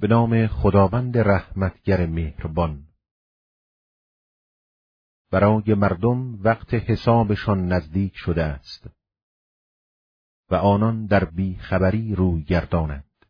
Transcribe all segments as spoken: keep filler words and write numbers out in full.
به نام خداوند رحمتگر مهربان. برای مردم وقت حسابشان نزدیک شده است و آنان در بی خبری روی گردانند.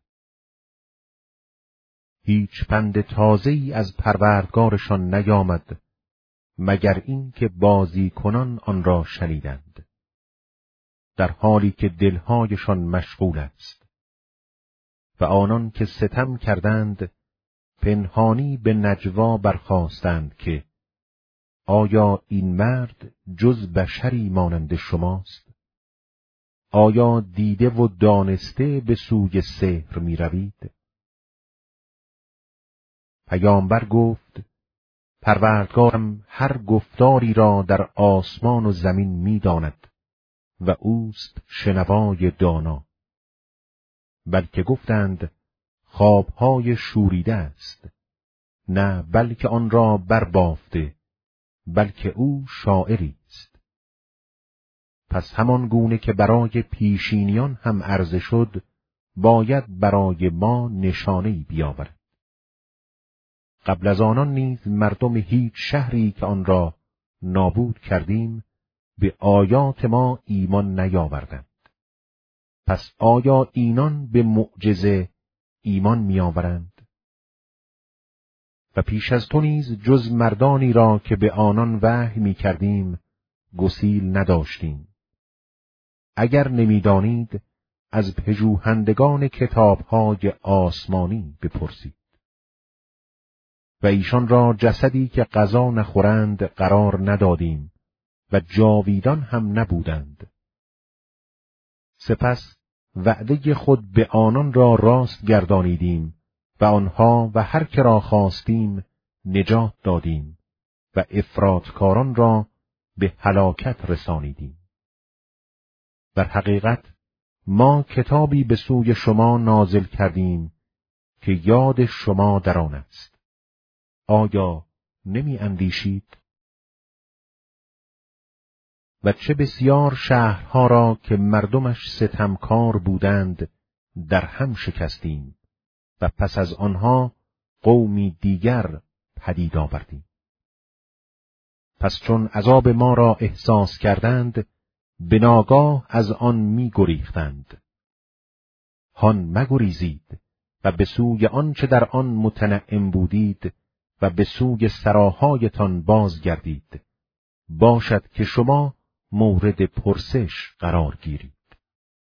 هیچ پند تازه‌ای از پروردگارشان نیامد مگر این که بازی کنان آن را شنیدند، در حالی که دلهایشان مشغول است. و آنان که ستم کردند پنهانی به نجوا برخاستند که آیا این مرد جز بشری مانند شماست؟ آیا دیده و دانسته به سوی سحر می روید؟ پیامبر گفت پروردگارم هر گفتاری را در آسمان و زمین می داند و اوست شنوای دانا. بلکه گفتند خوابهای شوریده است، نه بلکه آن را بربافته، بلکه او شاعری است. پس همان گونه که برای پیشینیان هم عرضه شد، باید برای ما نشانه‌ای بیاورد. قبل از آنان نیز مردم هیچ شهری که آن را نابود کردیم به آیات ما ایمان نیاوردند. پس آیا اینان به معجزه ایمان میآورند؟ و پیش از تو نیز جز مردانی را که به آنان وحی می‌کردیم گسیل نداشتیم. اگر نمی‌دانید از پژوهندگان کتاب‌های آسمانی بپرسید. و ایشان را جسدی که غذا نخورند قرار ندادیم و جاویدان هم نبودند. سپس وعده خود به آنان را راست گردانیدیم و آنها و هر که را خواستیم نجات دادیم و افراطکاران را به هلاکت رسانیدیم. در حقیقت ما کتابی به سوی شما نازل کردیم که یاد شما در آن است. آیا نمی اندیشید؟ و چه بسیار شهرها را که مردمش ستمکار بودند در هم شکستیم و پس از آنها قومی دیگر پدید آوردیم. پس چون عذاب ما را احساس کردند به ناگاه از آن می گریختند. هان مگریزید و به سوی آنچه در آن متنعم بودید و به سوی سراهایتان بازگردید، باشد که شما مورد پرسش قرار گیرید.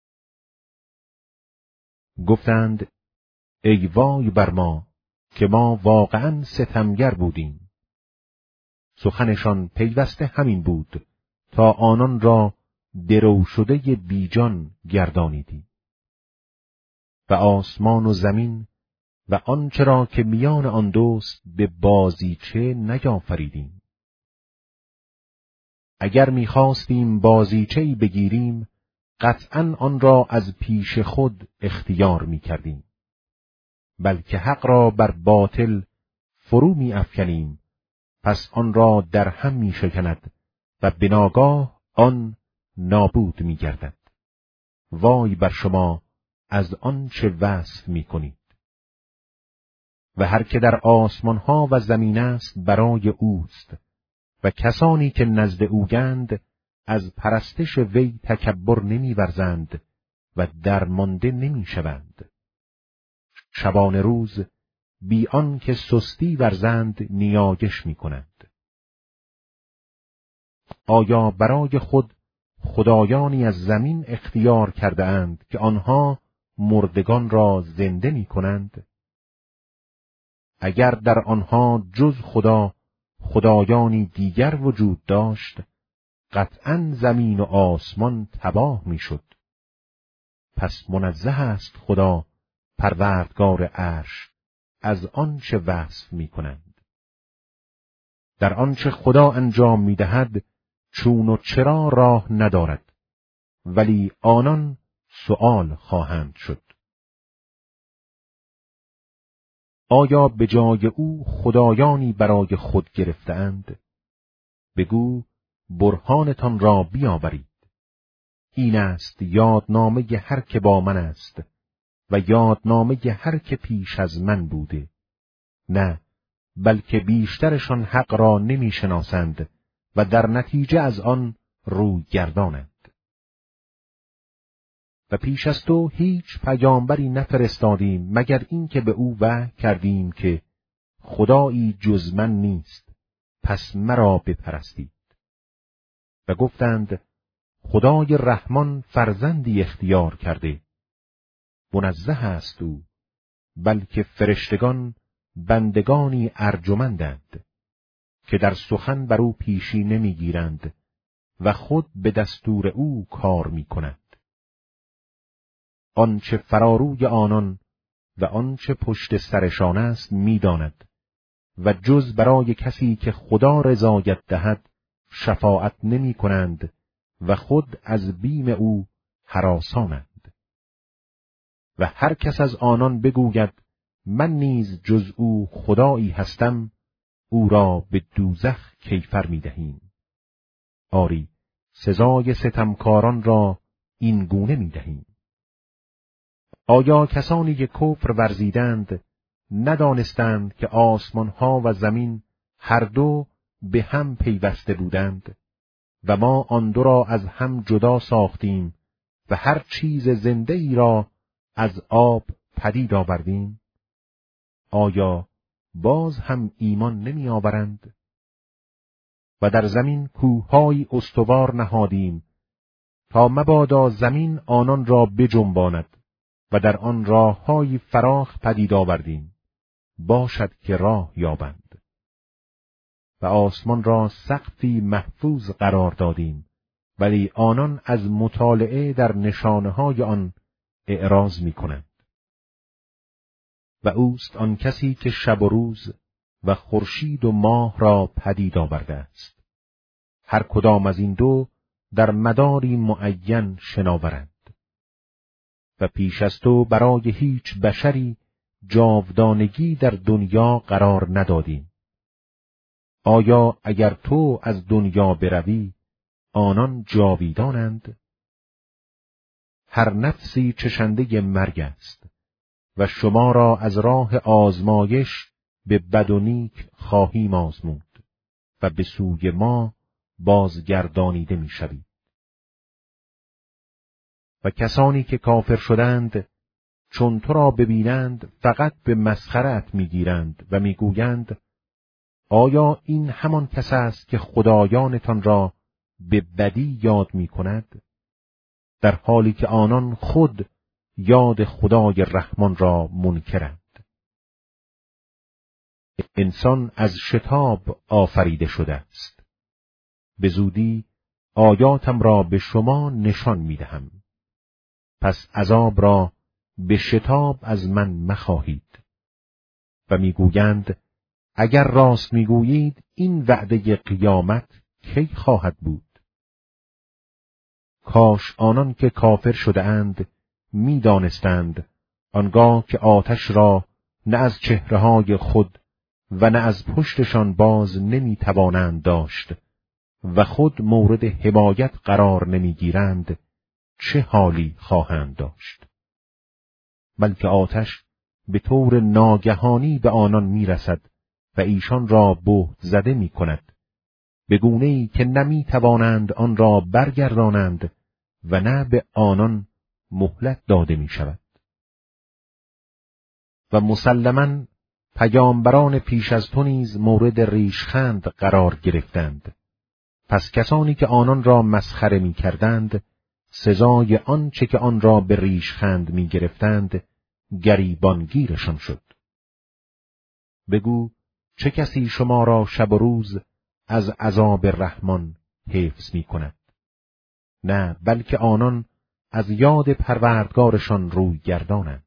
گفتند ای وای بر ما که ما واقعاً ستمگر بودیم. سخنشان پیوسته همین بود تا آنان را درو شده بیجان گردانیدیم. و آسمان و زمین و آنچه را که میان آن دوست به بازیچه نیافریدیم. اگر می‌خواستیم بازیچه‌ای بگیریم قطعاً آن را از پیش خود اختیار می‌کردیم. بلکه حق را بر باطل فرو می‌افکنیم، پس آن را در هم می‌شکند و به ناگاه آن نابود می‌گردد. وای بر شما از آنچه وصف می‌کنید. و هر که در آسمانها و زمین است برای اوست و کسانی که نزد اویند از پرستش وی تکبر نمی‌ورزند و درمانده نمی‌شوند. شبانه روز بی آن که سستی ورزند نیایش می‌کنند. آیا برای خود خدایانی از زمین اختیار کرده اند که آنها مردگان را زنده می‌کنند؟ اگر در آنها جز خدا خدایانی دیگر وجود داشت، قطعاً زمین و آسمان تباه می‌شد. پس منزه است خدا پروردگار عرش از آنچه وصف می‌کنند. در آنچه خدا انجام می‌دهد چون و چرا راه ندارد، ولی آنان سؤال خواهند شد. آیا به جای او خدایانی برای خود گرفتند؟ بگو برهانتان را بیاورید. این است یادنامه هر که با من است و یادنامه هر که پیش از من بوده، نه بلکه بیشترشان حق را نمی شناسند و در نتیجه از آن روی گردانند. و پیش از تو هیچ پیامبری نفرستادیم مگر اینکه به او وحی کردیم که خدایی جز من نیست، پس مرا بپرستید. و گفتند خدای رحمان فرزندی اختیار کرده، منزه است او، بلکه فرشتگان بندگانی ارجمندند که در سخن بر او پیشی نمیگیرند و خود به دستور او کار میکنند. آنچه فراروی آنان و آنچه پشت سرشان است میداند و جز برای کسی که خدا رضایت دهد شفاعت نمی کنند و خود از بیم او هراسانند. و هر کس از آنان بگوید من نیز جز او خدایی هستم، او را به دوزخ کیفر می دهیم. آری، سزای ستمکاران را این گونه می دهیم. آیا کسانی که کفر ورزیدند ندانستند که آسمانها و زمین هر دو به هم پیوسته بودند و ما آن دو را از هم جدا ساختیم و هر چیز زنده ای را از آب پدید آوردیم؟ آیا باز هم ایمان نمی آورند؟ و در زمین کوه‌های استوار نهادیم تا مبادا زمین آنان را بجنباند و در آن راه‌های فراخ پدید آوردیم، باشد که راه یابند. و آسمان را سقفی محفوظ قرار دادیم، ولی آنان از مطالعه در نشانه‌های آن اعراض می‌کنند. و اوست آن کسی که شب و روز و خورشید و ماه را پدید آورده است. هر کدام از این دو در مداری معین شناورند. و پیش از تو برای هیچ بشری جاودانگی در دنیا قرار ندادیم. آیا اگر تو از دنیا بروی، آنان جاویدانند؟ هر نفسی چشنده مرگ است و شما را از راه آزمایش به بد و نیک خواهیم آزمود و به سوی ما بازگردانیده می شوید. و کسانی که کافر شدند چون تو را ببینند فقط به مسخره‌ات میگیرند و میگویند آیا این همان کس است که خدایانتان را به بدی یاد میکند؟ در حالی که آنان خود یاد خدای رحمان را منکرند. انسان از شتاب آفریده شده است. به زودی آیاتم را به شما نشان میدهم. پس عذاب را به شتاب از من مخواهید. و میگویند اگر راست میگویید این وعده قیامت کی خواهد بود؟ کاش آنان که کافر شده اند میدانستند آنگاه که آتش را نه از چهره‌های خود و نه از پشتشان باز نمیتوانند داشت و خود مورد حمایت قرار نمیگیرند، چه حالی خواهند داشت؟ بلکه آتش به طور ناگهانی به آنان میرسد و ایشان را بهت زده می کند، به گونه‌ای که نمی توانند آن را برگردانند و نه به آنان مهلت داده می شود. و مسلماً پیامبران پیش از تو نیز مورد ریشخند قرار گرفتند. پس کسانی که آنان را مسخره می کردند، سزای آنچه که آن را به ریشخند می گرفتند، گریبانگیرشان شد. بگو چه کسی شما را شب و روز از عذاب رحمان حفظ می کند؟ نه، بلکه آنان از یاد پروردگارشان روی گردانند.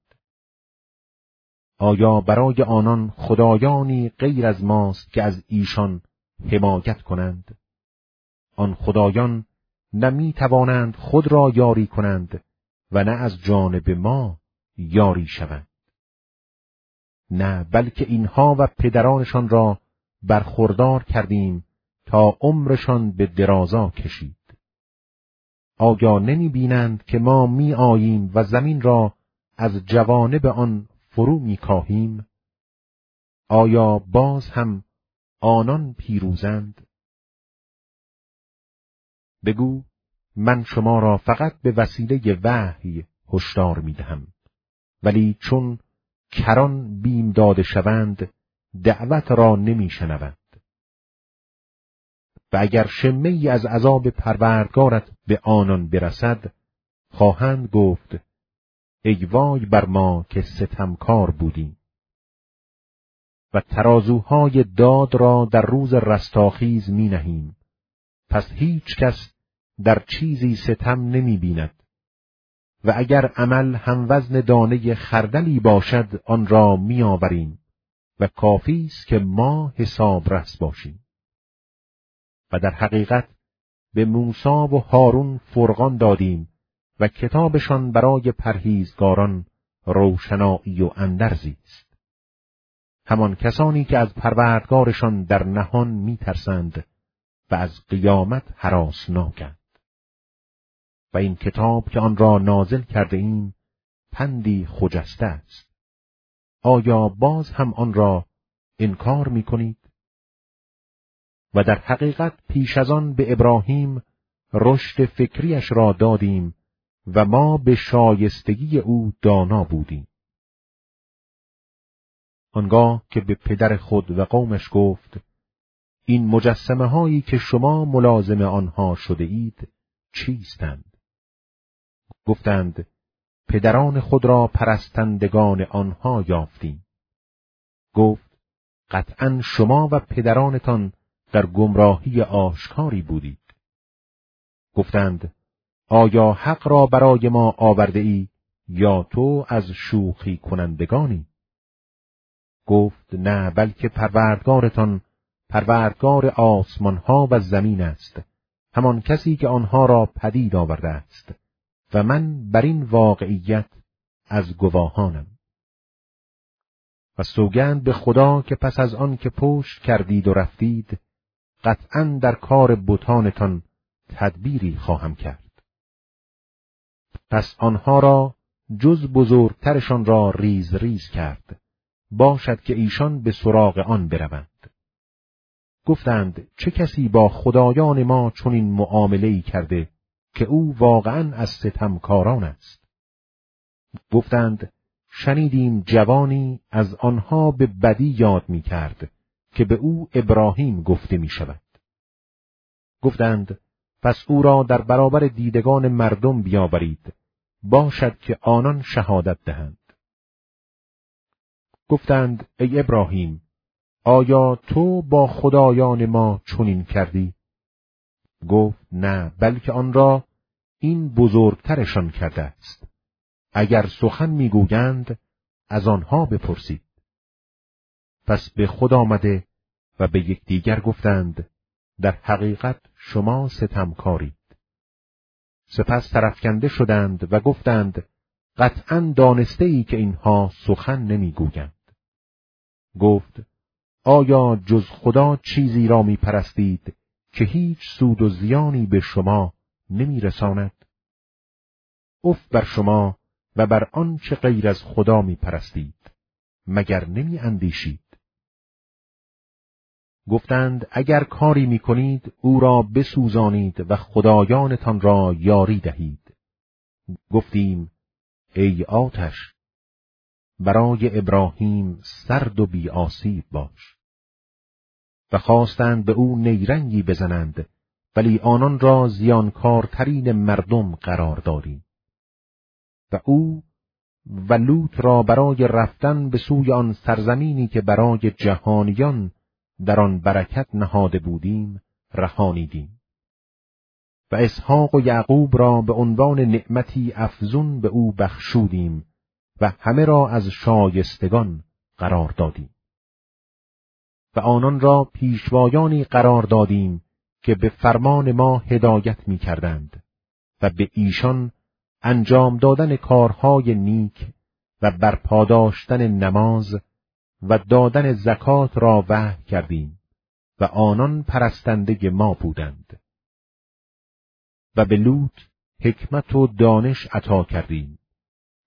آیا برای آنان خدایانی غیر از ماست که از ایشان حمایت کنند؟ آن خدایان نه می توانند خود را یاری کنند و نه از جانب ما یاری شوند. نه، بلکه اینها و پدرانشان را برخوردار کردیم تا عمرشان به درازا کشید. آیا نمی بینند که ما می آییم و زمین را از جوانب آن فرو میکاهیم، آیا باز هم آنان پیروزند؟ بگو من شما را فقط به وسیله وحی هشدار میدهم، ولی چون کران بیم داده شوند دعوت را نمیشنوند. و اگر شمه‌ای از عذاب پروردگارت به آنان برسد، خواهند گفت ای وای بر ما که ستمکار بودیم. و ترازوهای داد را در روز رستاخیز می نهیم، پس هیچ کس در چیزی ستم نمی بیند. و اگر عمل هم وزن دانه خردلی باشد آن را می آوریم و کافی است که ما حساب رس باشیم. و در حقیقت به موسی و هارون فرقان دادیم و کتابشان برای پرهیزگاران روشنایی و اندرزی است. همان کسانی که از پروردگارشان در نهان می ترسند و از قیامت هراسناکند. و این کتاب که آن را نازل کرده ایم پندی خجسته است. آیا باز هم آن را انکار می کنید؟ و در حقیقت پیش از آن به ابراهیم رشد فکریش را دادیم و ما به شایستگی او دانا بودیم. آنگاه که به پدر خود و قومش گفت این مجسمه هایی که شما ملازم آنها شده اید چیستند؟ گفتند پدران خود را پرستندگان آنها یافتیم. گفت قطعاً شما و پدرانتان در گمراهی آشکاری بودید. گفتند آیا حق را برای ما آورده ای یا تو از شوخی کنندگانی؟ گفت نه، بلکه پروردگارتان پروردگار آسمان ها و زمین است، همان کسی که آنها را پدید آورده است و من بر این واقعیت از گواهانم. و سوگند به خدا که پس از آن که پشت کردید و رفتید قطعاً در کار بتانتان تدبیری خواهم کرد. پس آنها را جز بزرگترشان را ریز ریز کرد، باشد که ایشان به سراغ آن بروند. گفتند چه کسی با خدایان ما چنین معامله‌ای کرده که او واقعاً از ستمکاران است. گفتند شنیدیم جوانی از آنها به بدی یاد می کرد که به او ابراهیم گفته می شود. گفتند پس او را در برابر دیدگان مردم بیاورید، باشد که آنان شهادت دهند. گفتند ای ابراهیم، آیا تو با خدایان ما چنین کردی؟ گفت نه، بلکه آن را این بزرگترشان کرده است. اگر سخن میگویند از آنها بپرسید. پس به خود آمده و به یکدیگر گفتند در حقیقت شما ستمکارید. سپس سرافکنده شدند و گفتند قطعاً دانسته ای که اینها سخن نمیگویند. گفت آیا جز خدا چیزی را می پرستید که هیچ سود و زیانی به شما نمی رساند؟ اف بر شما و بر آنچه غیر از خدا می پرستید، مگر نمی اندیشید؟ گفتند اگر کاری می کنید او را بسوزانید و خدایانتان را یاری دهید. گفتیم ای آتش، برای ابراهیم سرد و بی آسیب باش. و خواستند به او نیرنگی بزنند، ولی آنان را زیانکارترین مردم قرار دادیم. و او و لوط را برای رفتن به سوی آن سرزمینی که برای جهانیان در آن برکت نهاده بودیم رهانیدیم. و اسحاق و یعقوب را به عنوان نعمتی افزون به او بخشودیم و همه را از شایستگان قرار دادیم. و آنان را پیشوایانی قرار دادیم که به فرمان ما هدایت می کردند و به ایشان انجام دادن کارهای نیک و برپاداشتن نماز و دادن زکات را وحی کردیم و آنان پرستنده ما بودند. و به لوط حکمت و دانش عطا کردیم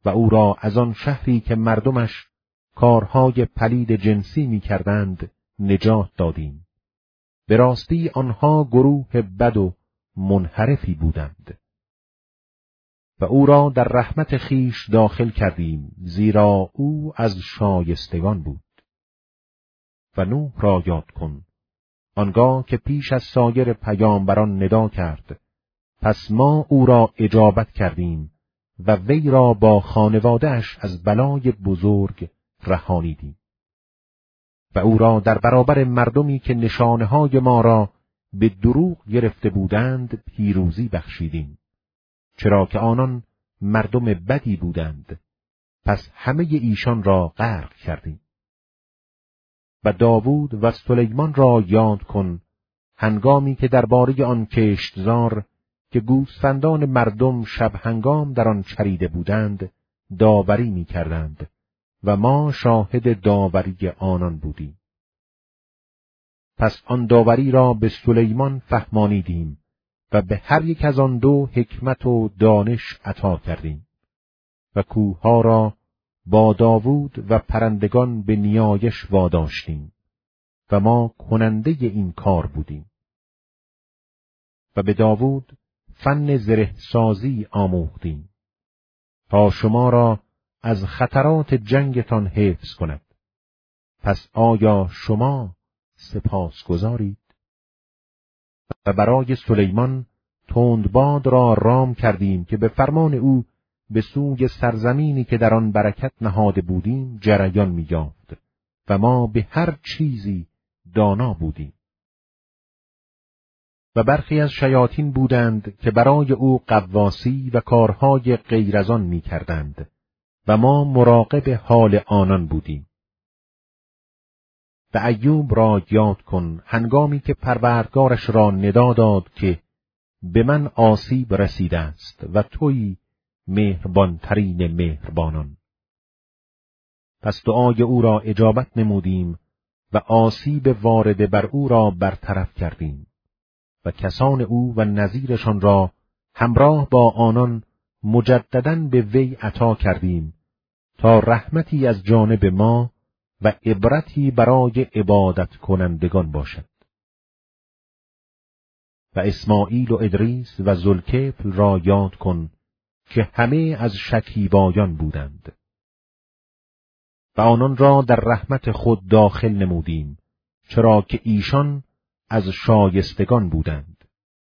و او را از آن شهری که مردمش کارهای پلید جنسی می کردند نجات دادیم. به راستی آنها گروه بد و منحرفی بودند. و او را در رحمت خیش داخل کردیم، زیرا او از شایستگان بود. و نوح را یاد کن، آنگاه که پیش از سایر پیامبران ندا کرد، پس ما او را اجابت کردیم و وی را با خانواده‌اش از بلای بزرگ رهانیدیم. و او را در برابر مردمی که نشانه‌های ما را به دروغ گرفته بودند پیروزی بخشیدیم، چرا که آنان مردم بدی بودند، پس همه ایشان را غرق کردیم. و داوود و سلیمان را یاد کن، هنگامی که درباره آن کشتزار که گوسفندان مردم شب هنگام در آن چریده بودند داوری می کردند و ما شاهد داوری آنان بودیم. پس آن داوری را به سلیمان فهمانیدیم و به هر یک از آن دو حکمت و دانش عطا کردیم و کوهها را با داوود و پرندگان به نیایش واداشتیم و ما کننده این کار بودیم. و به داوود فن زره سازی آموختیم تا شما را از خطرات جنگتان حفظ کند. پس آیا شما سپاسگزارید؟ و برای سلیمان تندباد را رام کردیم که به فرمان او به سوی سرزمینی که در آن برکت نهاده بودیم جریان می‌یافت و ما به هر چیزی دانا بودیم. و برخی از شیاطین بودند که برای او غواصی و کارهای غیر از آن می‌کردند و ما مراقب حال آنان بودیم. و ایوب را یاد کن، هنگامی که پروردگارش را ندا داد که به من آسیب رسیده است و تویی مهربان ترین مهربانان. پس دعای او را اجابت نمودیم و آسیب وارده بر او را برطرف کردیم و کسان او و نظیرشان را همراه با آنان مجدداً به وی عطا کردیم تا رحمتی از جانب ما و عبرتی برای عبادت کنندگان باشد. و اسماعیل و ادریس و ذوالکفل را یاد کن که همه از شکیبایان بودند و آنان را در رحمت خود داخل نمودیم، چرا که ایشان از شایستگان بودند.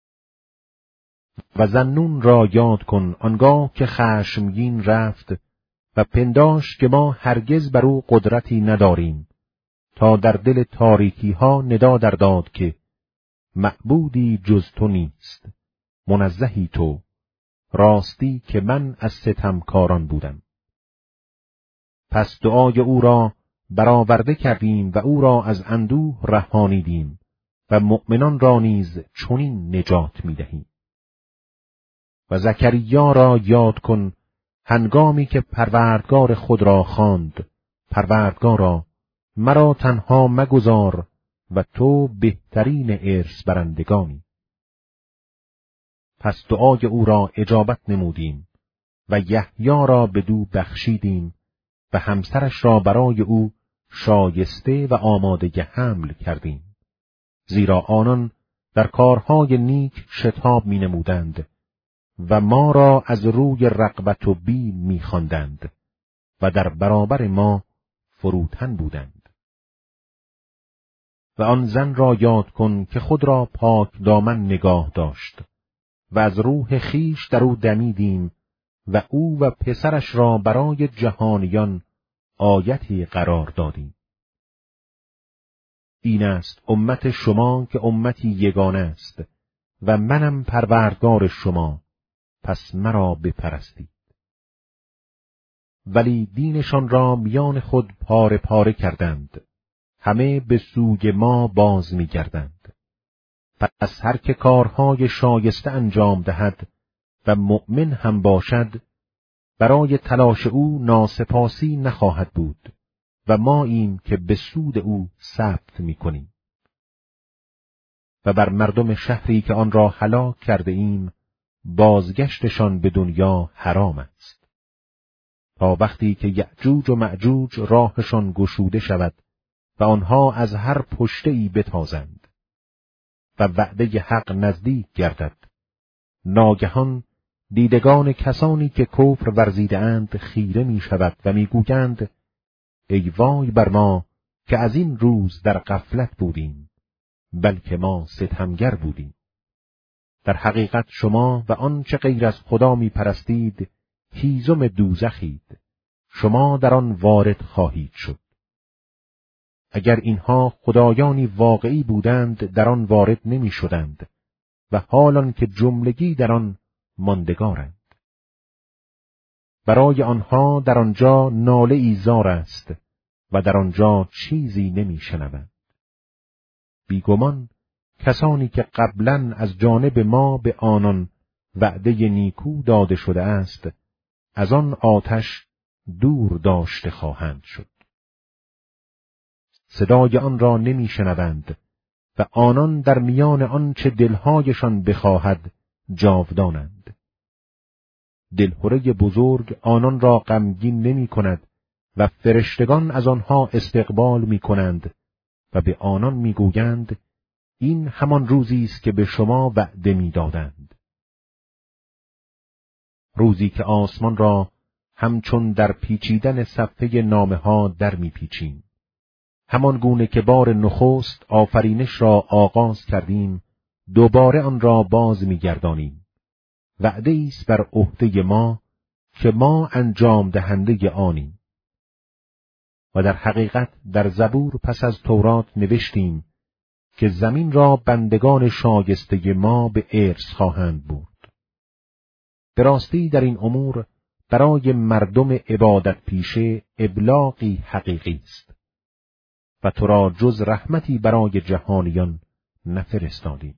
و ذنون را یاد کن، آنگاه که خشمگین رفت و پنداشت که ما هرگز بر او قدرتی نداریم، تا در دل تاریکی ها ندا در داد که معبودی جز تو نیست، منزهی تو، راستی که من از ستمکاران بودم. پس دعای او را برآورده کردیم و او را از اندوه رهانیدیم و مؤمنان را نیز چنین نجات می‌دهیم. و زکریا را یاد کن، هنگامی که پروردگار خود را خواند، پروردگارا مرا تنها مگذار و تو بهترین ارث برندگانی. پس دعای او را اجابت نمودیم و یحیی را بدو بخشیدیم و همسرش را برای او شایسته و آماده حمل کردیم، زیرا آنان در کارهای نیک شتاب می نمودند و ما را از روی رغبت و بیم می خواندند و در برابر ما فروتن بودند. و آن زن را یاد کن که خود را پاک دامن نگاه داشت و از روح خیش در او دمیدیم و او و پسرش را برای جهانیان آیتی قرار دادیم. این است امت شما که امتی یگانه است و منم پروردگار شما، پس مرا بپرستید. ولی دینشان را میان خود پاره پاره کردند، همه به سوی ما باز می‌گردند. پس هر که کارهای شایسته انجام دهد و مؤمن هم باشد، برای تلاش او ناسپاسی نخواهد بود و ما ایم که به سود او ثبت می‌کنیم. و بر مردم شهری که آن را هلاک کرده ایم، بازگشتشان به دنیا حرام است. تا وقتی که یأجوج و مأجوج راهشان گشوده شود و آنها از هر پشته‌ای بتازند و وعده حق نزدیک گردد. ناگهان دیدگان کسانی که کفر ورزیده اند خیره می شود و می گویند ای وای بر ما که از این روز در غفلت بودیم، بلکه ما ستمگر بودیم. در حقیقت شما و آنچه غیر از خدا می پرستید هیزم دوزخید، شما در آن وارد خواهید شد. اگر اینها خدایانی واقعی بودند در آن وارد نمی شدند و حالان که جملگی در آن ماندگارند. برای آنها در آنجا ناله ای زار است و در آنجا چیزی نمی شنوند. بیگمان کسانی که قبلاً از جانب ما به آنان وعده نیکو داده شده است، از آن آتش دور داشته خواهند شد. صدای آن را نمی شنوند و آنان در میان آن چه دلهایشان بخواهد جاودانند. دلهره بزرگ آنان را غمگین نمی کند و فرشتگان از آنها استقبال می کنند و به آنان می گویند این همان روزی است که به شما وعده می دادند. روزی که آسمان را همچون در پیچیدن صفحه نامه ها در می پیچیم. همان گونه که بار نخست آفرینش را آغاز کردیم، دوباره آن را باز می گردانیم. وعده است بر عهده ما که ما انجام دهنده آنیم. و در حقیقت در زبور پس از تورات نوشتیم که زمین را بندگان شایسته ما به ارث خواهند برد. به راستی در این امور برای مردم عبادت پیشه ابلاغی حقیقی است و تو را جز رحمتی برای جهانیان نفرستادیم.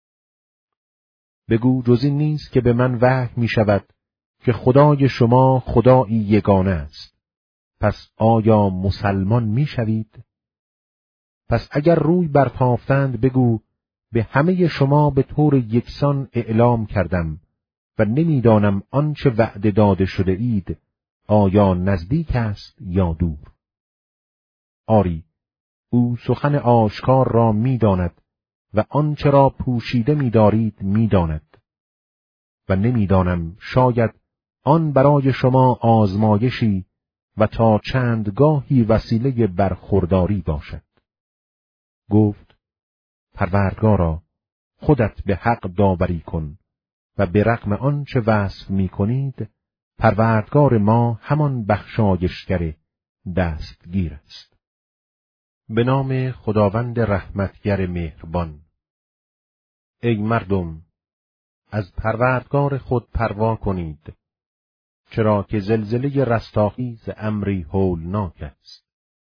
بگو جز این نیست که به من وحی می شود که خدای شما خدایی یگانه است. پس آیا مسلمان می شوید؟ پس اگر روی برتافتند بگو به همه شما به طور یکسان اعلام کردم و نمیدانم آنچه وعده داده شده اید آیا نزدیک است یا دور. آری، او سخن آشکار را میداند و آنچه را پوشیده می‌دارید میداند. و نمیدانم شاید آن برای شما آزمایشی و تا چندگاهی وسیله برخورداری باشد. گفت پروردگارا خودت به حق داوری کن و به رغم آنچه وصف می‌کنید پروردگار ما همان بخشایشگر دستگیر است. به نام خداوند رحمتگر مهربان. ای مردم، از پروردگار خود پروا کنید، چرا که زلزله رستاخیز امری هولناک است.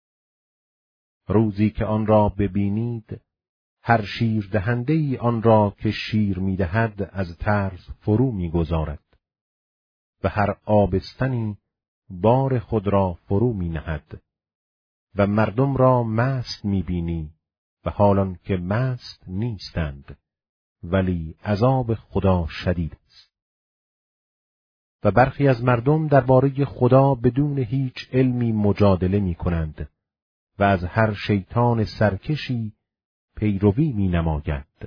روزی که آن را ببینید، هر شیر دهنده ای آن را که شیر می‌دهد از ترس فرو می‌گذارد و هر آبستنی بار خود را فرو می‌نهد و مردم را مست می‌بینی و حالان که مست نیستند، ولی عذاب خدا شدید است. و برخی از مردم درباره خدا بدون هیچ علمی مجادله می‌کنند و از هر شیطان سرکشی پیروی می‌نماید.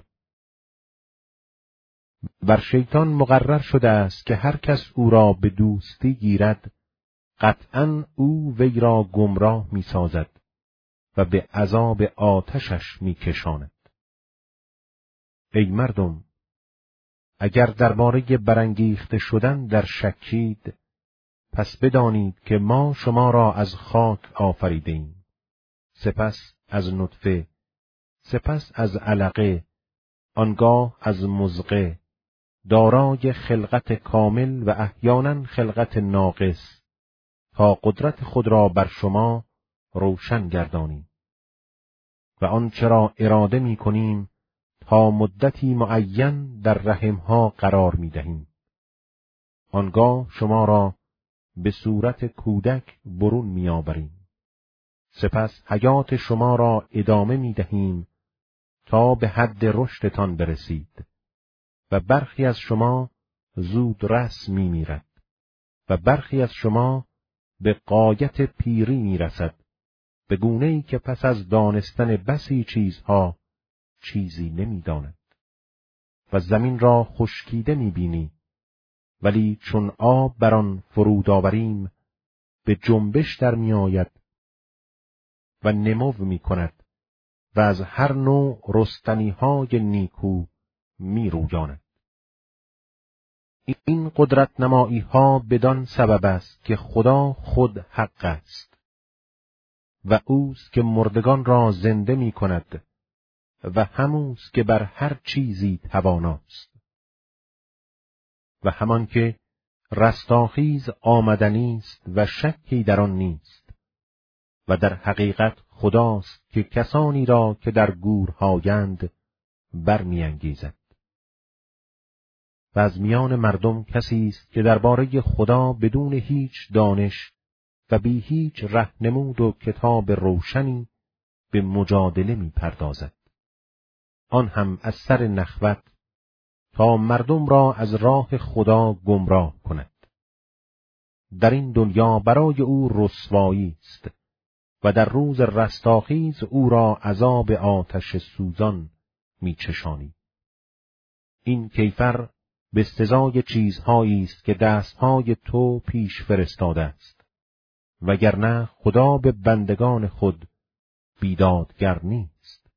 بر شیطان مقرر شده است که هر کس او را به دوستی گیرد، قطعاً او وی را گمراه می‌سازد و به عذاب آتشش می‌کشاند. ای مردم، اگر درباره برانگیخته شدن در شکید، پس بدانید که ما شما را از خاک آفریدیم، سپس از نطفه، سپس از علقه، آنگاه از مضغه، دارای خلقت کامل و احیانا خلقت ناقص، تا قدرت خود را بر شما روشن گردانیم. و آنچه را اراده می کنیم تا مدتی معین در رحمها قرار می دهیم. آنگاه شما را به صورت کودک برون می آوریم. سپس حیات شما را ادامه می دهیم تا به حد رشدتان برسید و برخی از شما زود رس می میرد و برخی از شما به غایت پیری میرسد، به گونه‌ای که پس از دانستن بسی چیزها چیزی نمی‌داند. و زمین را خشکیده می‌بینی، ولی چون آب بر آن فرود آوریم به جنبش در می‌آید و نمو می‌کند و از هر نوع رستنی‌های نیکو می‌رویاند. این قدرت نمایی ها بدان سبب است که خدا خود حق است و اوست که مردگان را زنده می کند و هموست که بر هر چیزی تواناست. و همان که رستاخیز آمدنی است و شکی در آن نیست و در حقیقت خداست که کسانی را که در گورهایند برمی‌انگیزد. و از میان مردم کسی است که درباره خدا بدون هیچ دانش و بی هیچ رهنمود و کتاب روشنی به مجادله می پردازد. آن هم از سر نخوت تا مردم را از راه خدا گمراه کند. در این دنیا برای او رسوایی است و در روز رستاخیز او را عذاب آتش سوزان می چشانی. این کیفر به سزای چیزهایی است که دستهای تو پیش فرستاده است، وگرنه خدا به بندگان خود بیدادگر نیست.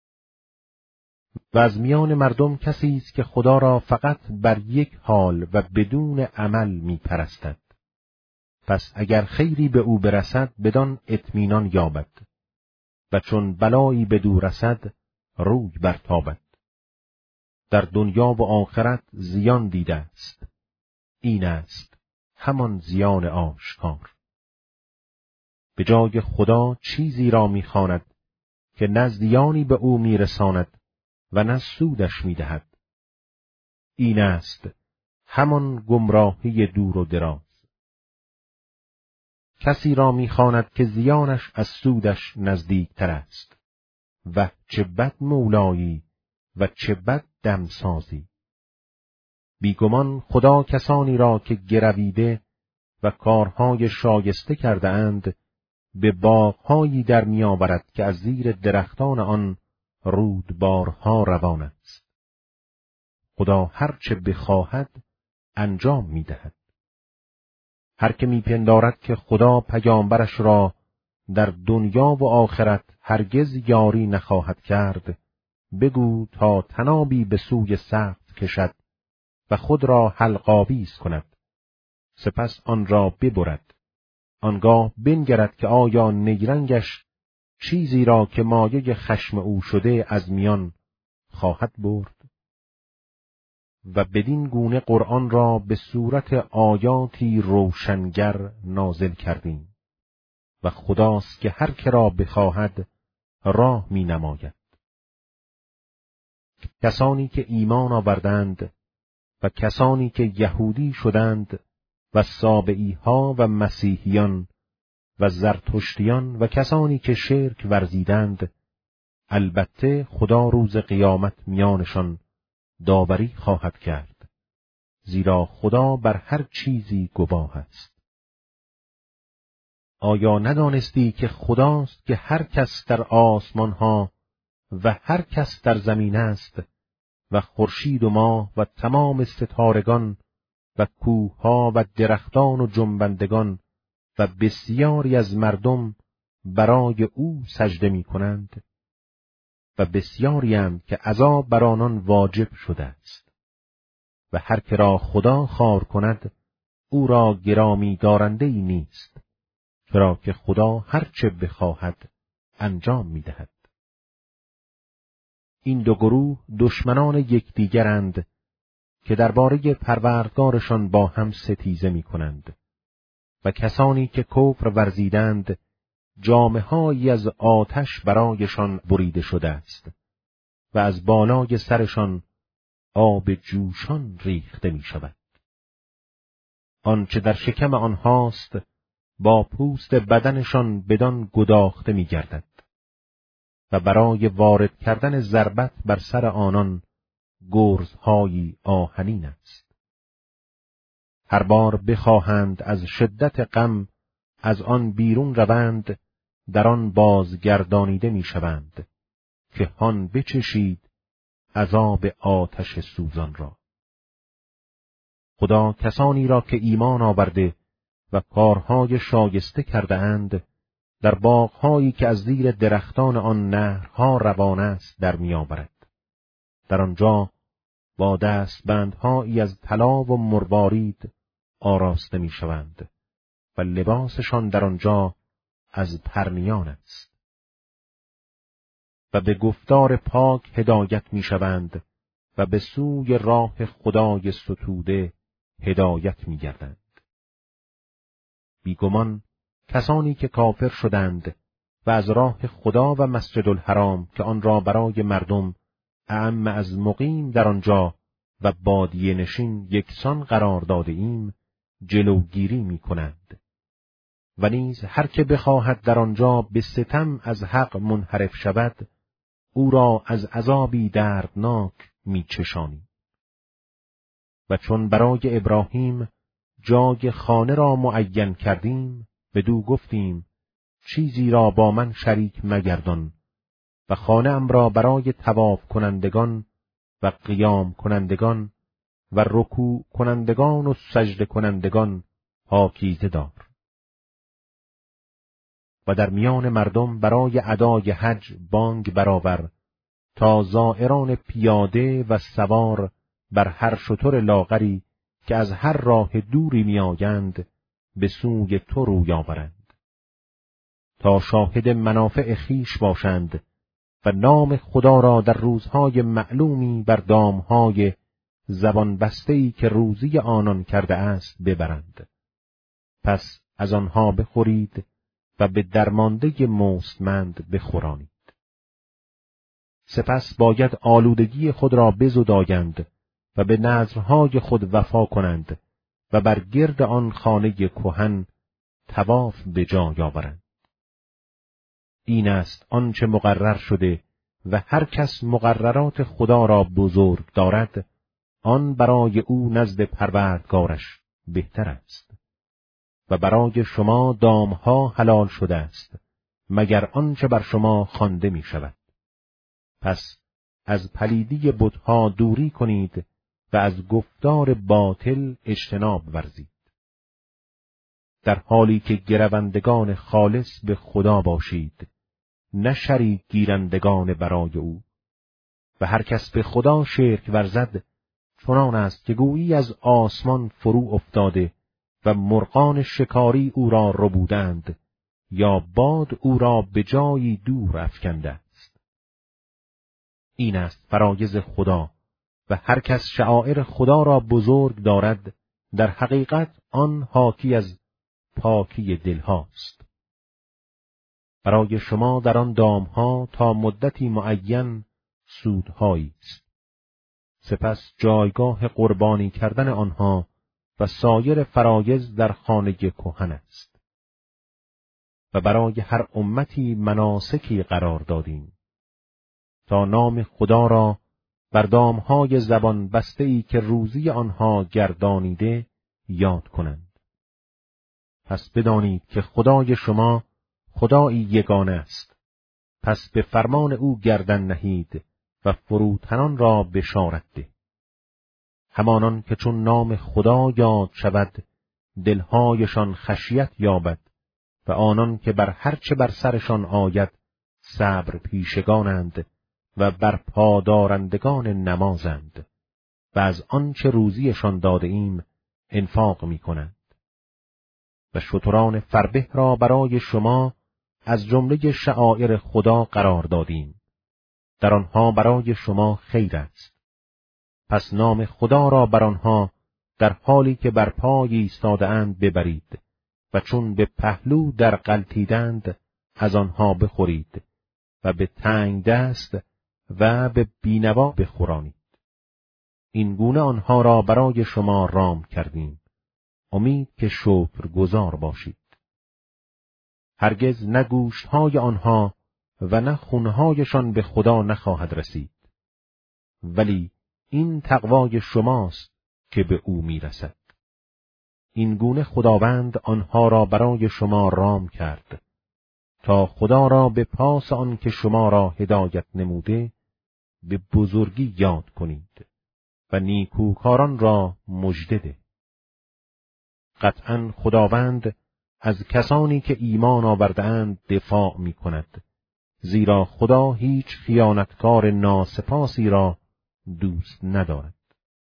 و از میان مردم کسی است که خدا را فقط بر یک حال و بدون عمل می پرستد. پس اگر خیری به او برسد بدان اطمینان یابد و چون بلایی بدو رسد روی برتابد. در دنیا و آخرت زیان دیده است. این است همان زیان آشکار. به جای خدا چیزی را می‌خواند که نه زیانی به او می‌رساند و نه سودش می‌دهد. این است همان گمراهی دور و دراز. کسی را می‌خواند که زیانش از سودش نزدیکتر است. و چه بد مولایی و چه بد دمسازی. بیگمان خدا کسانی را که گرویده و کارهای شایسته کرده اند به باغهایی در می آورد که از زیر درختان آن رودبارها روان است. خدا هر چه بخواهد انجام می دهد. هر که می پندارد که خدا پیامبرش را در دنیا و آخرت هرگز یاری نخواهد کرد، بگو تا تنابی به سوی سقف کشد و خود را حلق‌آویز کند، سپس آن را ببرد. آنگاه بنگرد که آیا نیرنگش چیزی را که مایه خشم او شده از میان خواهد برد. و بدین گونه قرآن را به صورت آیاتی روشنگر نازل کردیم و خداست که هر که را بخواهد راه می نماید. کسانی که ایمان آوردند و کسانی که یهودی شدند و سابعی ها و مسیحیان و زرتشتیان و کسانی که شرک ورزیدند، البته خدا روز قیامت میانشان داوری خواهد کرد، زیرا خدا بر هر چیزی گواه است. آیا ندانستی که خداست که هر کس در آسمان ها و هر کس در زمین است و خورشید و ماه و تمام ستارگان و کوهها و درختان و جنبندگان و بسیاری از مردم برای او سجده می کنند و بسیاری اند که عذاب بر آنان واجب شده است و هر که را خدا خوار کند او را گرامی دارنده ای نیست، چرا که خدا هر چه بخواهد انجام می دهد. این دو گروه دشمنان یکدیگرند که درباره پروردگارشان با هم ستیزه می کنند و کسانی که کفر ورزیدند جامه‌هایی از آتش برایشان بریده شده است و از بالای سرشان آب جوشان ریخته می شود. آنچه در شکم آنهاست با پوست بدنشان بدان گداخته می گردد و برای وارد کردن ضربت بر سر آنان گرزهایی آهنین است. هر بار بخواهند از شدت غم از آن بیرون روند در آن بازگردانیده میشوند که هان بچشید عذاب آتش سوزان را. خدا کسانی را که ایمان آورده و کارهای شایسته کرده اند در باغهایی که از زیر درختان آن نهرها روان است در میآورد. در آنجا با دستبندهایی از طلا و مروارید آراسته میشوند و لباسشان در آنجا از پرنیان است. و به گفتار پاک هدایت میشوند و به سوی راه خدای ستوده هدایت میگردند. بیگمان کسانی که کافر شدند و از راه خدا و مسجد الحرام که آن را برای مردم اعم از مقیم در آنجا و بادیه نشین یکسان قرار داده ایم جلوگیری می کنند. و نیز هر که بخواهد در آنجا به ستم از حق منحرف شود او را از عذابی دردناک می چشانی. و چون برای ابراهیم جای خانه را معین کردیم بدو گفتیم چیزی را با من شریک مگردان و خانه ام را برای طواف کنندگان و قیام کنندگان و رکوع کنندگان و سجده کنندگان پاکیزه دار. و در میان مردم برای ادای حج بانگ برآور تا زائران پیاده و سوار بر هر شتر لاغری که از هر راه دوری میآیند به سوی تو روی آورند تا شاهد منافع خیش باشند و نام خدا را در روزهای معلومی بر دامهای زبان بسته‌ای که روزی آنان کرده است ببرند. پس از آنها بخورید و به درمانده مستمند بخورانید. سپس باید آلودگی خود را بزدایند و به نذرهای خود وفا کنند و بر گرد آن خانه کهن طواف به جای آورند. این است آنچه مقرر شده و هر کس مقررات خدا را بزرگ دارد آن برای او نزد پروردگارش بهتر است. و برای شما دامها حلال شده است مگر آنچه بر شما خوانده می شود. پس از پلیدی بتها دوری کنید و از گفتار باطل اجتناب ورزید. در حالی که گروندگان خالص به خدا باشید نه شریک گیرندگان برای او. و هر کس به خدا شرک ورزد چنان است که گویی از آسمان فرو افتاده و مرغان شکاری او را ربودند یا باد او را به جایی دور افکنده است. این است فرایض خدا و هر کس شعائر خدا را بزرگ دارد در حقیقت آن حاکی از پاکی دلهاست. برای شما در آن دامها تا مدتی معین سودهایی است. سپس جایگاه قربانی کردن آنها و سایر فرایض در خانه کهن است. و برای هر امتی مناسکی قرار دادیم تا نام خدا را بر دامهای زبان بسته‌ای که روزی آنها گردانیده یاد کنند. پس بدانید که خدای شما خدایی یگانه است. پس به فرمان او گردن نهید و فروتنان را بشارت ده. همانان که چون نام خدا یاد شود دلهایشان خشیت یابد و آنان که بر هر چه بر سرشان آید صبر پیشگانند و بر پادارندگان نمازند و از آنچه روزیشان داده ایم انفاق می کنند. و شتران فربه را برای شما از جمله شعائر خدا قرار دادیم. در آنها برای شما خیر است. پس نام خدا را بر آنها در حالی که بر پای ایستاده اند ببرید و چون به پهلو در غلتیدند از آنها بخورید و به تنگ دست و به بینوا بخورانید. این گونه آنها را برای شما رام کردیم. امید که شکرگزار باشید. هرگز نه گوشت‌های آنها و نه خونهایشان به خدا نخواهد رسید. ولی این تقوای شماست که به او میرسد. این گونه خداوند آنها را برای شما رام کرد تا خدا را به پاس آن که شما را هدایت نموده به بزرگی یاد کنید و نیکوکاران را مژده ده. قطعاً خداوند از کسانی که ایمان آورده‌اند دفاع می کند، زیرا خدا هیچ خیانتکار ناسپاسی را دوست ندارد.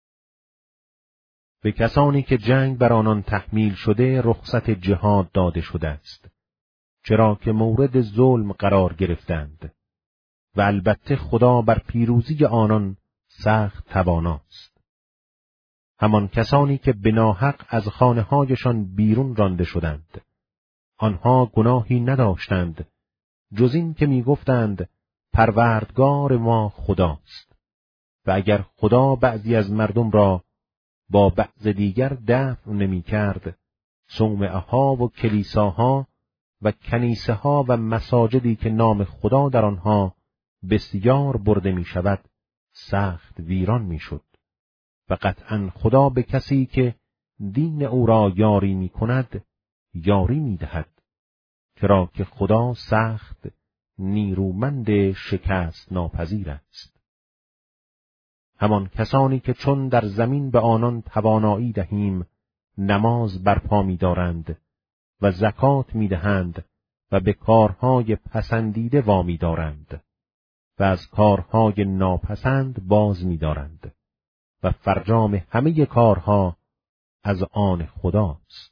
به کسانی که جنگ بر آنان تحمیل شده رخصت جهاد داده شده است، چرا که مورد ظلم قرار گرفتند و البته خدا بر پیروزی آنان سخت تواناست. همان کسانی که به ناحق از خانه‌هایشان بیرون رانده شدند، آنها گناهی نداشتند جز این که می‌گفتند پروردگار ما خداست. و اگر خدا بعضی از مردم را با بعض دیگر دفع نمی‌کرد، صومعه‌ها و کلیساها و کنیسه‌ها و مساجدی که نام خدا در آنها بسیار برده می‌شود سخت ویران می‌شد. و قطعاً خدا به کسی که دین او را یاری می‌کند یاری می‌دهد، چرا که خدا سخت نیرومند شکست ناپذیر است. همان کسانی که چون در زمین به آنان توانایی دهیم نماز برپا می‌دارند و زکات می‌دهند و به کارهای پسندیده وامی دارند و از کارهای ناپسند باز می‌دارند و فرجام همه کارها از آن خداست.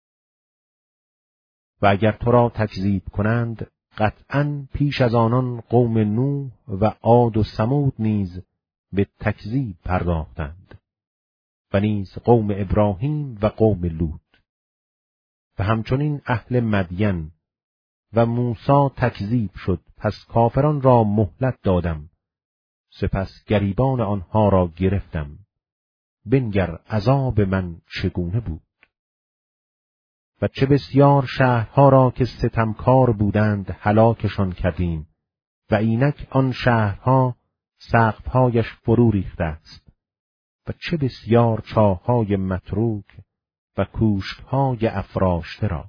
و اگر تو را تکذیب کنند، قطعاً پیش از آنان قوم نوح و عاد و ثمود نیز به تکذیب پرداختند و نیز قوم ابراهیم و قوم لوط و همچنین اهل مدین. و موسی تکذیب شد، پس کافران را مهلت دادم، سپس گریبان آنها را گرفتم. بنگر عذاب من چگونه بود. و چه بسیار شهرها را که ستمکار بودند هلاکشان کردیم و اینک آن شهرها سقف‌هایش فرو ریخته است. و چه بسیار چاه‌های متروک و کوشک‌های افراشته را.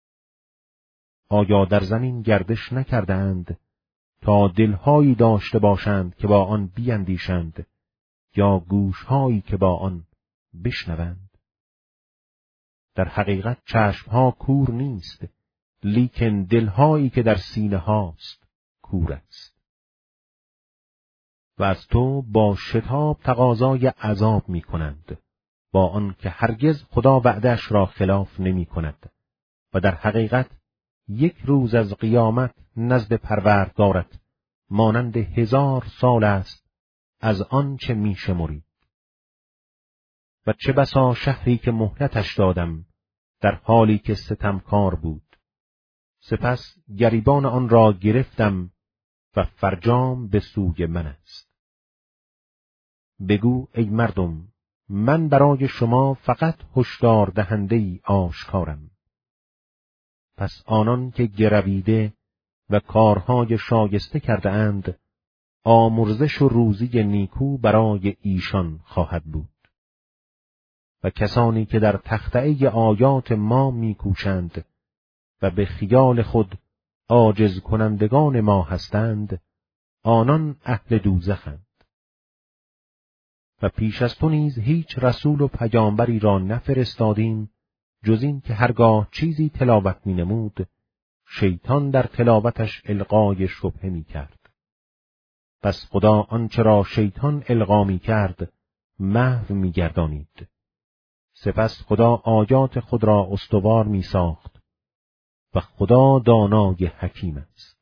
آیا در زمین گردش نکردند تا دلهایی داشته باشند که با آن بیندیشند یا گوشهایی که با آن بشنوند؟ در حقیقت چشمها کور نیست، لیکن دلهایی که در سینه هاست کور است. و از تو با شتاب تقاضای عذاب می کنند، با آن که هرگز خدا وعده‌اش را خلاف نمی کند و در حقیقت یک روز از قیامت نزد پروردگارت مانند هزار سال است از آن چه می شمرید. و چه بسا شهری که مهلتش دادم در حالی که ستمکار بود، سپس گریبان آن را گرفتم و فرجام به سوی من است. بگو ای مردم، من برای شما فقط هشدار دهنده‌ای آشکارم. پس آنان که گرویده و کارهای شایسته کرده اند، آمرزش و روزی نیکو برای ایشان خواهد بود. و کسانی که در تخطئه آیات ما میکوشند و به خیال خود عاجز کنندگان ما هستند، آنان اهل دوزخند. و پیش از تو نیز هیچ رسول و پیامبری را نفرستادیم جز این که هرگاه چیزی تلاوت می نمود، شیطان در تلاوتش القای شبهه می کرد. پس خدا آنچه را شیطان القا می کرد محو می گردانید. سپس خدا آیات خود را استوار می ساخت و خدا دانای حکیم است.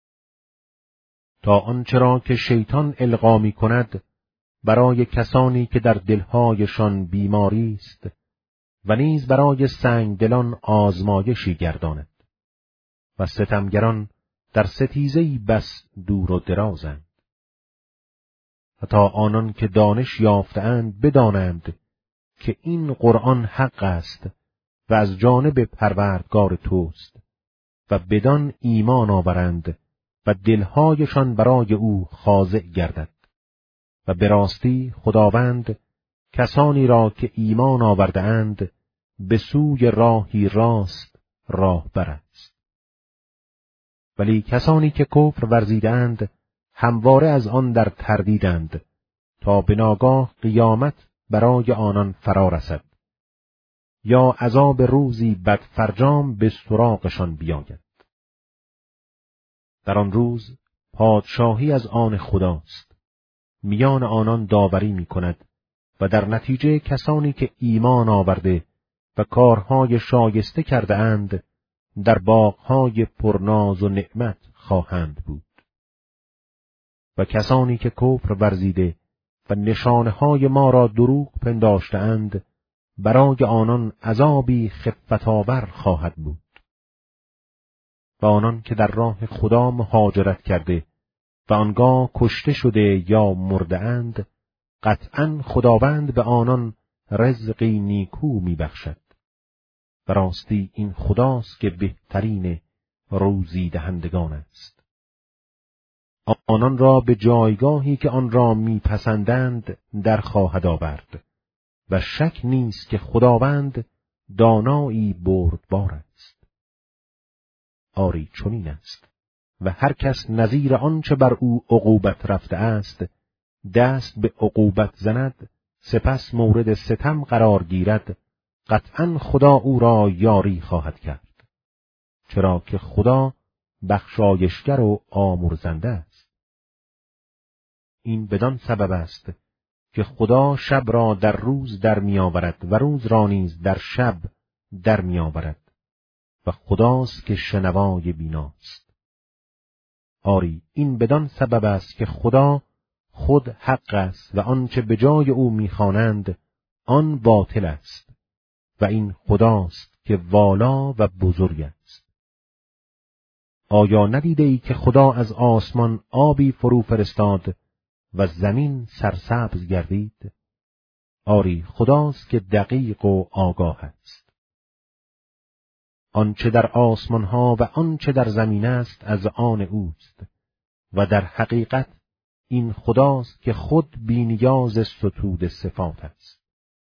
تا آنچه را که شیطان القا می کند برای کسانی که در دلهایشان بیماری است و نیز برای سنگ دلان آزمایشی گرداند و ستمگران در ستیزه‌ای بس دور و درازند. و تا آنان که دانش یافته‌اند بدانند که این قرآن حق است و از جانب پروردگار توست و بدان ایمان آورند و دلهایشان برای او خاضع گردد. و به راستی خداوند کسانی را که ایمان آورده اند به سوی راهی راست راهبر است. ولی کسانی که کفر ورزیدند همواره از آن در تردیدند تا به ناگاه قیامت برای آنان فرا رسد یا عذاب روزی بدفرجام به سراغشان بیاید. در آن روز پادشاهی از آن خداست، میان آنان داوری می کند و در نتیجه کسانی که ایمان آورده و کارهای شایسته کرده اند در باغهای پرناز و نعمت خواهند بود. و کسانی که کفر ورزیده و نشانه‌های ما را دروغ پنداشته اند برای آنان عذابی خفت‌آور خواهد بود. و آنان که در راه خدا مهاجرت کرده و آنگاه کشته شده یا مرده اند، قطعاً خداوند به آنان رزقی نیکو میبخشد. و راستی این خداست که بهترین روزی دهندگان است. آنان را به جایگاهی که آن را میپسندند در خواهد آورد و شک نیست که خداوند دانایی بردبار است. آری چنین است و هر کس نظیر آنچه بر او عقوبت رفته است دست به عقوبت زند سپس مورد ستم قرار گیرد، قطعاً خدا او را یاری خواهد کرد، چرا که خدا بخشایشگر و آمرزنده است. این بدان سبب است که خدا شب را در روز در می آورد و روز را نیز در شب در می آورد و خداست که شنوای بیناست. آری این بدان سبب است که خدا خود حق است و آنچه به جای او می‌خوانند آن باطل است و این خداست که والا و بزرگ است. آیا ندیده ای که خدا از آسمان آبی فرو فرستاد و زمین سرسبز گردید؟ آری خداست که دقیق و آگاه است. آنچه در آسمان ها و آنچه در زمین است از آن اوست و در حقیقت این خداست که خود بی‌نیاز ستود صفات است.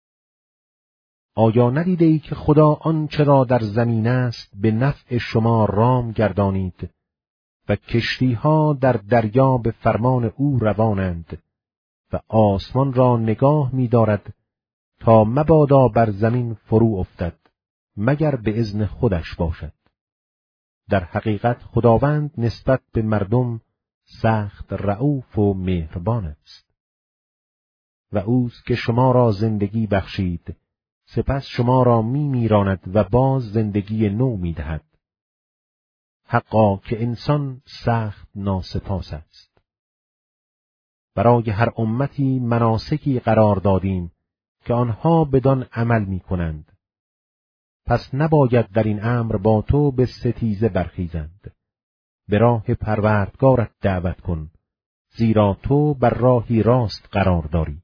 آیا ندیده ای که خدا آنچه را در زمین است به نفع شما رام گردانید و کشتیها در دریا به فرمان او روانند و آسمان را نگاه می دارد تا مبادا بر زمین فرو افتد مگر به اذن خودش باشد. در حقیقت خداوند نسبت به مردم سخت رئوف و مهربان است. و اوست که شما را زندگی بخشید سپس شما را می میراند و باز زندگی نو می دهد. حقا که انسان سخت ناسپاس است. برای هر امتی مناسکی قرار دادیم که آنها بدان عمل می کنند. پس نباید در این امر با تو به ستیزه برخیزند. به راه پروردگارت دعوت کن، زیرا تو بر راهی راست قرار داری.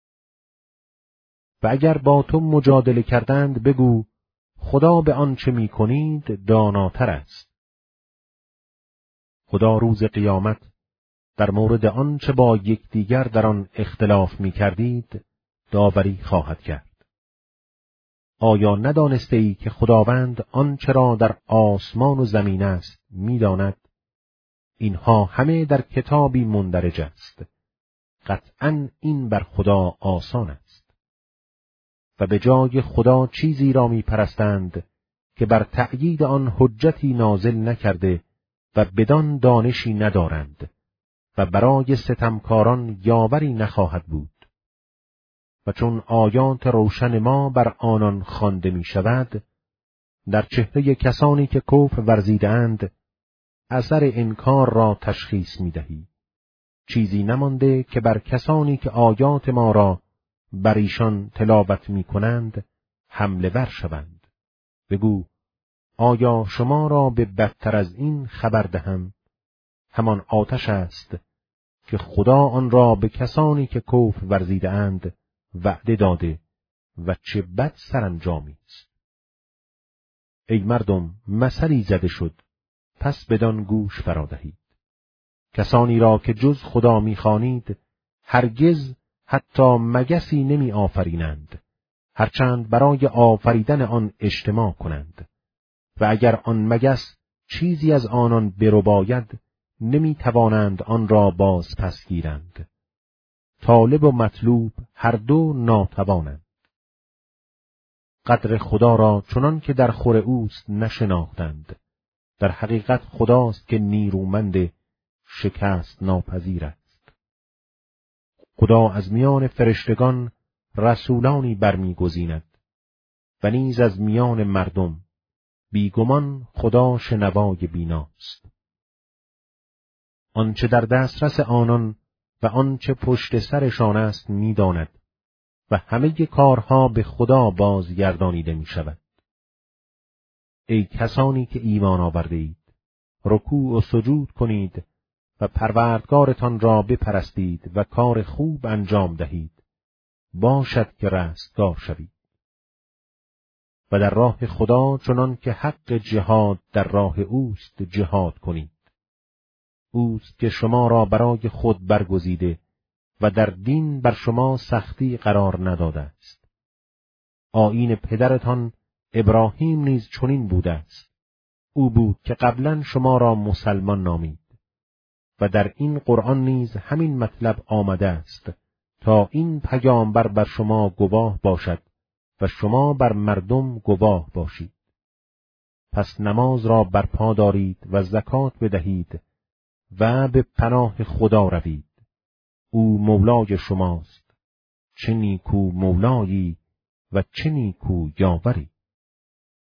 و اگر با تو مجادله کردند بگو خدا به آنچه می کنید داناتر است. خدا روز قیامت در مورد آنچه با یکدیگر در آن اختلاف می کردید داوری خواهد کرد. آیا ندانسته ای که خداوند آنچه را در آسمان و زمین است می داند؟ اینها همه در کتابی مندرج است. قطعاً این بر خدا آسان است. و به جای خدا چیزی را می پرستند که بر تأیید آن حجتی نازل نکرده و بدان دانشی ندارند و برای ستمکاران یاوری نخواهد بود. و چون آیات روشن ما بر آنان خوانده می شود، در چهره کسانی که کفر ورزیدند اثر انکار را تشخیص می دهی. چیزی نمانده که بر کسانی که آیات ما را بر ایشان تلاوت می کنند حمله ور شوند. بگو آیا شما را به بدتر از این خبر دهم؟ همان آتش است که خدا آن را به کسانی که کفر ورزیده اند وعده داده و چه بد سرانجامی است. ای مردم مثلی زده شد، پس بدان گوش فرا دهید. کسانی را که جز خدا می‌خوانید هرگز حتی مگسی نمی آفرینند، هرچند برای آفریدن آن اجتماع کنند، و اگر آن مگس چیزی از آنان برباید، نمی توانند آن را باز پس گیرند. طالب و مطلوب هر دو ناتوانند. قدر خدا را چنان که در خور اوست نشناختند. در حقیقت خداست که نیرومند، شکست ناپذیر است. خدا از میان فرشتگان رسولانی برمیگزیند و نیز از میان مردم. بیگمان خدا شنوای بیناست. آنچه در دسترس آنان و آنچه پشت سرشان است می‌داند و همه کارها به خدا بازگردانیده می شود. ای کسانی که ایمان آورده اید، رکوع و سجود کنید و پروردگارتان را بپرستید و کار خوب انجام دهید، باشد که رستگار شوید. و در راه خدا چنان که حق جهاد در راه اوست جهاد کنید. اوست که شما را برای خود برگزیده و در دین بر شما سختی قرار نداده است. آیین پدرتان ابراهیم نیز چنین بوده است. او بود که قبلا شما را مسلمان نامید و در این قرآن نیز همین مطلب آمده است تا این پیامبر بر شما گواه باشد و شما بر مردم گواه باشید. پس نماز را برپا دارید و زکات بدهید و به پناه خدا روید. او مولای شماست. چه نیکو مولایی و چه نیکو یاوری.